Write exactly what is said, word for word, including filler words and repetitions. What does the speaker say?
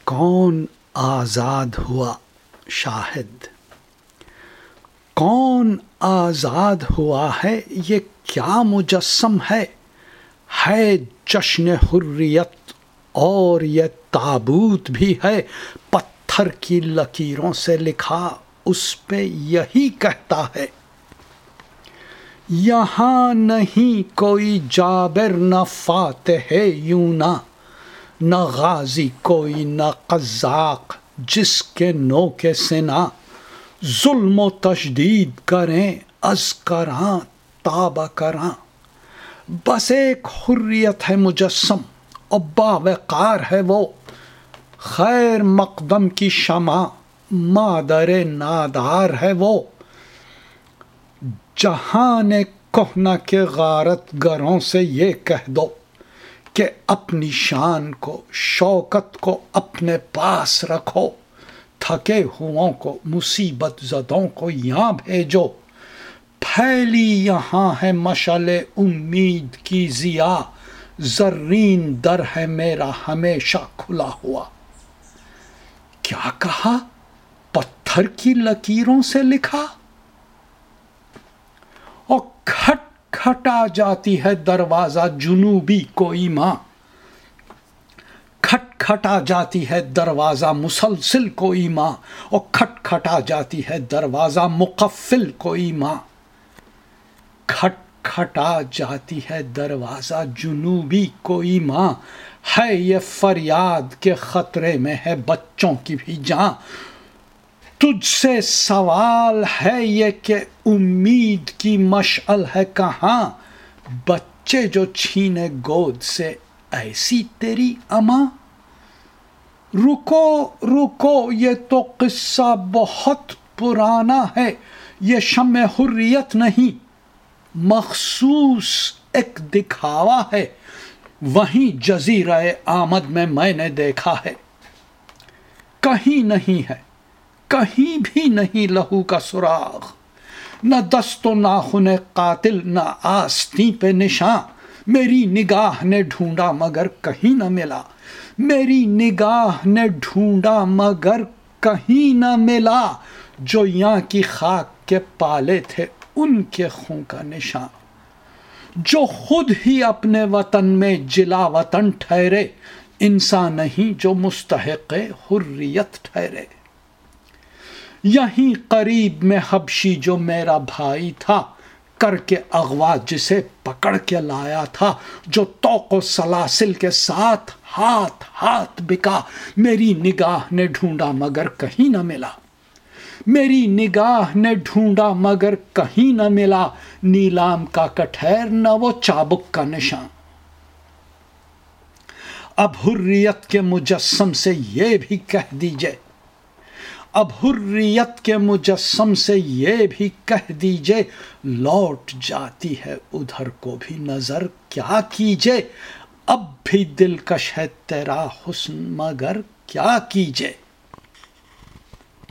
کون آزاد ہوا شاہد، کون آزاد ہوا ہے، یہ کیا مجسم ہے ہے جشن حریت اور یہ تابوت بھی ہے پتھر کی لکیروں سے لکھا، اس پہ یہی کہتا ہے یہاں نہیں کوئی جابر نہ فاتح یونا، نہ غازی کوئی نہ قزاق جس کے نو کے سنا، ظلم و تشدید کریں از کراں تابہ کراں، بس ایک حریت ہے مجسم اور باوقار ہے وہ، خیر مقدم کی شمع مادر نادار ہے وہ، جہان کہنہ کے غارت گروں سے یہ کہہ دو کہ اپنی شان کو شوکت کو اپنے پاس رکھو، تھکے ہوں کو مصیبت زدوں کو یہاں بھیجو، پھیلی یہاں ہے مشعل امید کی ضیا، زرین در ہے میرا ہمیشہ کھلا ہوا۔ کیا کہا؟ پتھر کی لکیروں سے لکھا، اور کھٹ کھٹا جاتی ہے دروازہ جنوبی کوئی ماں، کھٹ کھٹا جاتی ہے دروازہ مسلسل کوئی ماں، اور کھٹ کھٹا جاتی ہے دروازہ مقفل کوئی ماں، کھٹ کھٹا جاتی ہے دروازہ جنوبی کوئی ماں، ہے یہ فریاد کے خطرے میں ہے بچوں کی بھی جاں، تجھ سے سوال ہے یہ کہ امید کی مشعل ہے کہاں، بچے جو چھینے گود سے ایسی تیری اماں، رکو رکو یہ تو قصہ بہت پرانا ہے، یہ شمع حریت نہیں مخصوص ایک دکھاوا ہے، وہیں جزیرہ آمد میں میں نے دیکھا ہے، کہیں نہیں ہے کہیں بھی نہیں لہو کا سراغ، نہ دست و ناخن قاتل نہ آستین پہ نشاں، میری نگاہ نے ڈھونڈا مگر کہیں نہ ملا، میری نگاہ نے ڈھونڈا مگر کہیں نہ ملا، جو یہاں کی خاک کے پالے تھے ان کے خون کا نشاں، جو خود ہی اپنے وطن میں جلا وطن ٹھہرے، انسان نہیں جو مستحق حریت ٹھہرے، یہیں قریب میں حبشی جو میرا بھائی تھا، کر کے اغوا جسے پکڑ کے لایا تھا، جو طوق و سلاسل کے ساتھ ہاتھ ہاتھ بکا، میری نگاہ نے ڈھونڈا مگر کہیں نہ ملا، میری نگاہ نے ڈھونڈا مگر کہیں نہ ملا، نیلام کا کٹھیر نہ وہ چابک کا نشان، اب حریت کے مجسم سے یہ بھی کہہ دیجئے، اب حریت کے مجسم سے یہ بھی کہہ دیجئے، لوٹ جاتی ہے ادھر کو بھی نظر کیا کیجئے، اب بھی دلکش ہے تیرا حسن مگر کیا کیجئے۔